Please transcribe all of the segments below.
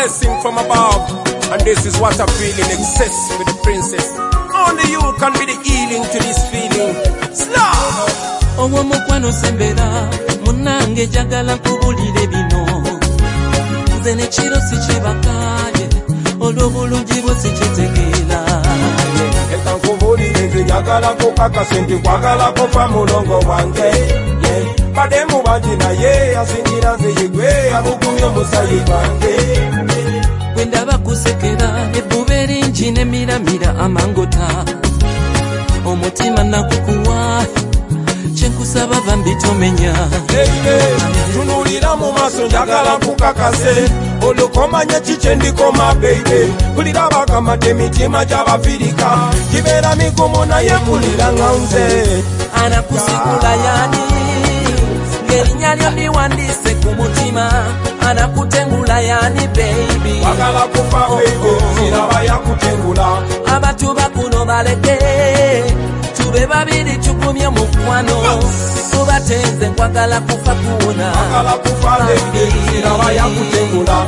blessing from above. And this is what I feel in excess with the princess. Only you can be the healing to this feeling. Slav! Owo mukwano sembera munange jagala kubulire bino nze ne kiro sikyebakaye olw'obulungi bwo sikitegeera Eka nkubulire nze njagalako akasente kwagalako fa mulongo wange bademu bangi naye asingira nze yegwe amugumya omusayi gwange bwe ndaba kusekera ebbuba eringi nemiramira amangota omutima nakukuwa kyenkusaba bambi tomenya tunulira mu maaso njagala nkukakase olukomanya kikye ndikoma baby kulira bagamba emitima gy'abafirika gibeera migumu naye mpulira nga nze anakusikula yani ng'erinnya lyo liwandiise ku mutima anakutengula yani baby wagala kufa baby siraba yakutengula abatu bakuno baleke tube babiri tukumye mukwano tubatenze nkwagala kufa kuwona wagala kufa baby siraba yakutengula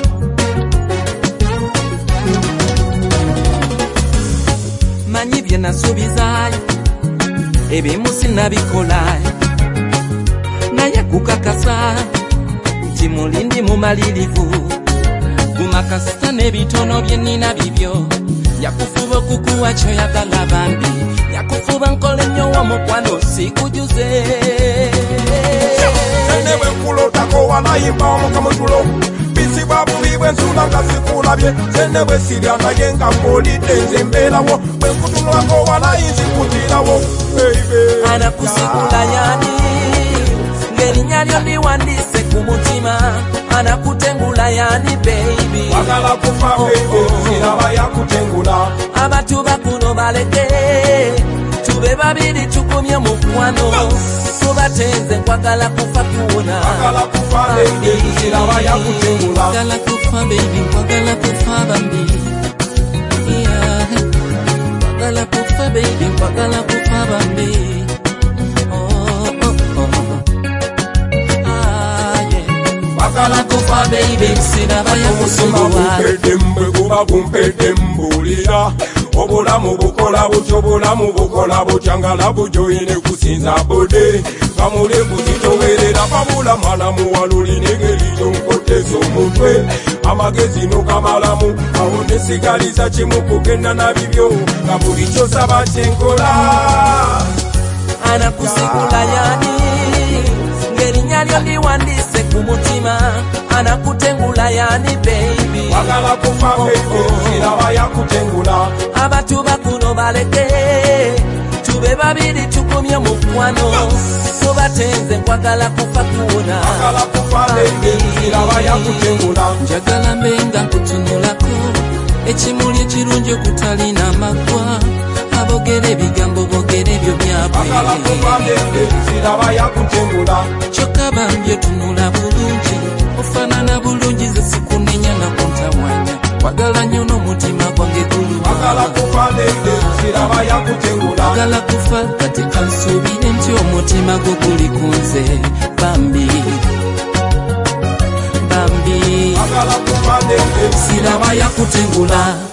manyi bye nasuubizaayo ebimu sinnabikolayo naye kukakasa nti mulindi mumalirivu kumakasita n'ebitono bye nnina bibyo yakufuba okukuwa kyoyagala bambi yakufuba nkola ennyo w'omukwano sikujuze newe nkulotako wanayimba omukamutulo bisibwa bubi bwensula nga sikulabye zenewe sirya naye nga nkolidde nze mbeerawo bwe nkutunulako wanayinzikutirawo anakusikula yani ng'erinnya lyo liwandiise ku mutima anakutengula yani baby wagala kufa baby siraba yakutengula abatu bakuno baleke tube babiri tukumye mukwano tubatenze nkwagala kufa kuwona wagala kufa baby siraba yakutengula nkwagala kufa baby nkwagala kufa bambi nkwagala kufa baby nkwagala kufa bambi wagala kufa baby siraba yakusumbula Pedembe kuba kumpede mbulira obulamu bukola butyo obulamu bukola butyangala bujoyine kusinza bode kamule kuzitowerera pabula malamu walulinegeri yonkoteza omutwe amagezi nokamalamu awo nesigaliza kimu kugenda na bibyo nga buli kyosaba kyenkola anakusikula yani ng'erinnya lyo liwandiise ku mutima anakutengula yani baby wagala kufa baby siraba yakutengula abatu bakuno baleke tube babiri tukumye mukwano tubatenze nkwagala kufa kuwona wagala kufa baby siraba yakutengula njagala mbenga nkutunulako ekimuli ekirungi okutalina amaggwa abogera ebigambo bogera ebyo byabwe wagala kufa baby siraba yakutengula kyokka bambye tunula bulungi ofaanana bulungi ze sikunenya nakuntawanya wagala nnyo n'omutima gwange guluba wagala kufa baby siraba yakutengula wagala kufa kati kansuubire nti omutima gwo guli ku nze bambi wagala kufa baby siraba yakutengula